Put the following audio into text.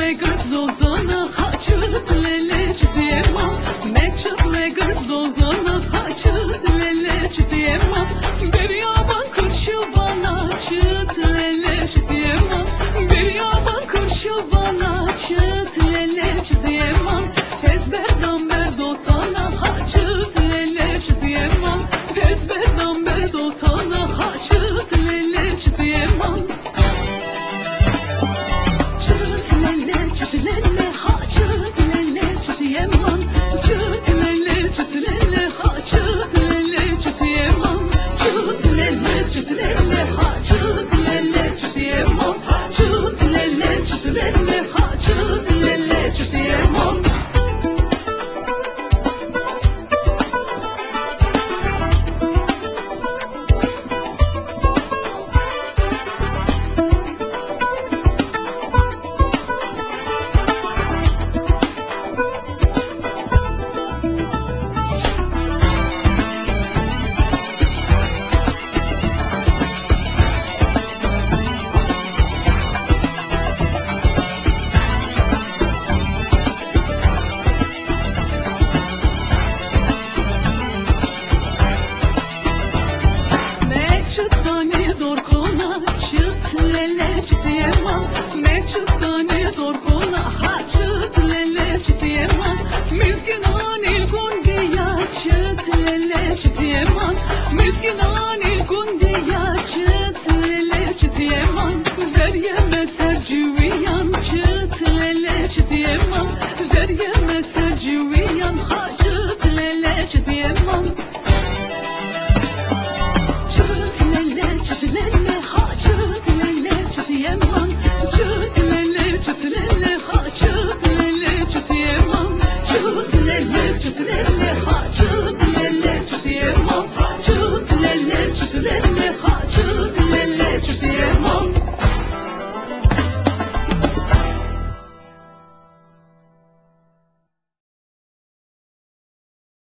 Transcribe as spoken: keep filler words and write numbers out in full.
legăt zozona haçut lele çitiyema meçut legăt zozona haçut lele çitiyema bir yaban kurşu bana çıt lele çitiyema bir yaban kurşu bana çıt lele çitiyema ezberdan berdotana haçut lele çitiyema ezberdan berdotana haçut lele çitiyema Çıtlele ha çıtlele çıtıyemam Çıtlele çıtlele ha çıtlele çıtıyemam Çıtlele çıtlele ha çıtlele çıtıyemam Çıtlele çıtlele ha çıtlele çıtıyemam Çıtlele çıtıyemam Meçhutani dorkona ha çıtlele çıtıyemam Mizginani gundiya çıtlele çıtıyemam Mizginani gundiya çıtlele çıtıyemam Zeryeme serciviyan çıtlele çıtıyemam Zeryeme serciviyan ha çıtlele çıtıyemam Çıtlele çıtlele ha çıtlele çıtıyemam Çıtlele çıtlele ha çıtlele